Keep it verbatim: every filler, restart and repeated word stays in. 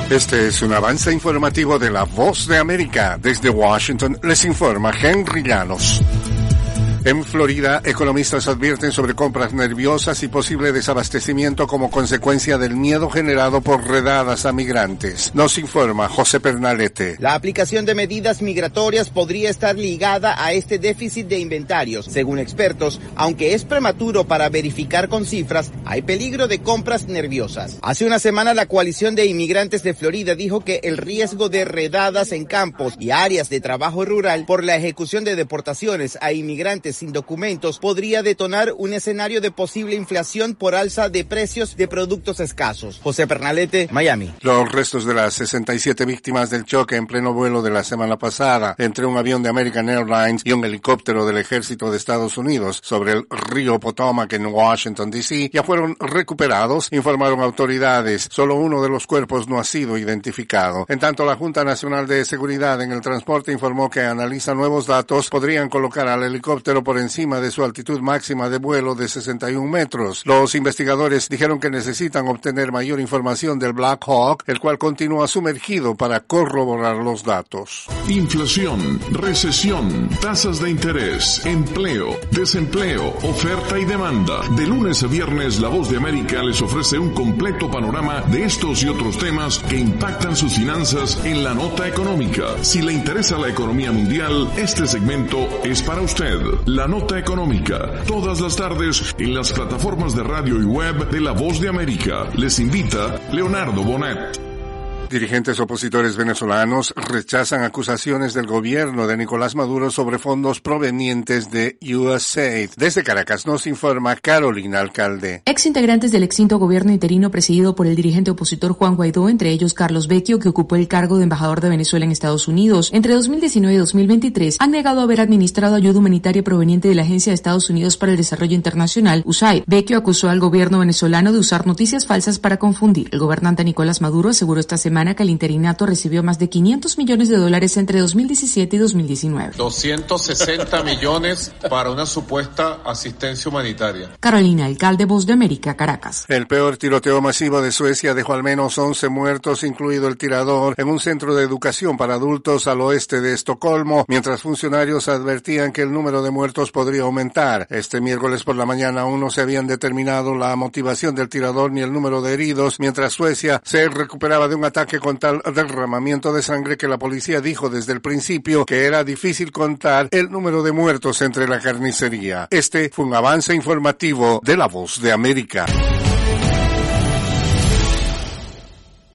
Este es un avance informativo de La Voz de América. Desde Washington les informa Henry Llanos. En Florida, economistas advierten sobre compras nerviosas y posible desabastecimiento como consecuencia del miedo generado por redadas a migrantes. Nos informa José Pernalete. La aplicación de medidas migratorias podría estar ligada a este déficit de inventarios. Según expertos, aunque es prematuro para verificar con cifras, hay peligro de compras nerviosas. Hace una semana, la coalición de inmigrantes de Florida dijo que el riesgo de redadas en campos y áreas de trabajo rural por la ejecución de deportaciones a inmigrantes sin documentos podría detonar un escenario de posible inflación por alza de precios de productos escasos. José Pernalete, Miami. Los restos de las sesenta y siete víctimas del choque en pleno vuelo de la semana pasada entre un avión de American Airlines y un helicóptero del ejército de Estados Unidos sobre el río Potomac en Washington, D C ya fueron recuperados, informaron autoridades. Solo uno de los cuerpos no ha sido identificado. En tanto, la Junta Nacional de Seguridad en el Transporte informó que analiza nuevos datos. Podrían colocar al helicóptero por encima de su altitud máxima de vuelo de sesenta y un metros. Los investigadores dijeron que necesitan obtener mayor información del Black Hawk, el cual continúa sumergido, para corroborar los datos. Inflación, recesión, tasas de interés, empleo, desempleo, oferta y demanda. De lunes a viernes, La Voz de América les ofrece un completo panorama de estos y otros temas que impactan sus finanzas en la nota económica. Si le interesa la economía mundial, este segmento es para usted. La Nota Económica, todas las tardes en las plataformas de radio y web de La Voz de América. Les invita Leonardo Bonet. Dirigentes opositores venezolanos rechazan acusaciones del gobierno de Nicolás Maduro sobre fondos provenientes de U S A I D. Desde Caracas nos informa Carolina Alcalde. Ex integrantes del extinto gobierno interino presidido por el dirigente opositor Juan Guaidó, entre ellos Carlos Vecchio, que ocupó el cargo de embajador de Venezuela en Estados Unidos entre dos mil diecinueve y dos mil veintitrés, han negado haber administrado ayuda humanitaria proveniente de la Agencia de Estados Unidos para el Desarrollo Internacional, U S A I D. Vecchio acusó al gobierno venezolano de usar noticias falsas para confundir. El gobernante Nicolás Maduro aseguró esta semana que el interinato recibió más de quinientos millones de dólares entre dos mil diecisiete y dos mil diecinueve. doscientos sesenta millones para una supuesta asistencia humanitaria. Carolina Alcalde, Voz de América, Caracas. El peor tiroteo masivo de Suecia dejó al menos once muertos, incluido el tirador, en un centro de educación para adultos al oeste de Estocolmo, mientras funcionarios advertían que el número de muertos podría aumentar. Este miércoles por la mañana aún no se habían determinado la motivación del tirador ni el número de heridos, mientras Suecia se recuperaba de un ataque con tal derramamiento de sangre que la policía dijo desde el principio que era difícil contar el número de muertos entre la carnicería. Este fue un avance informativo de La Voz de América.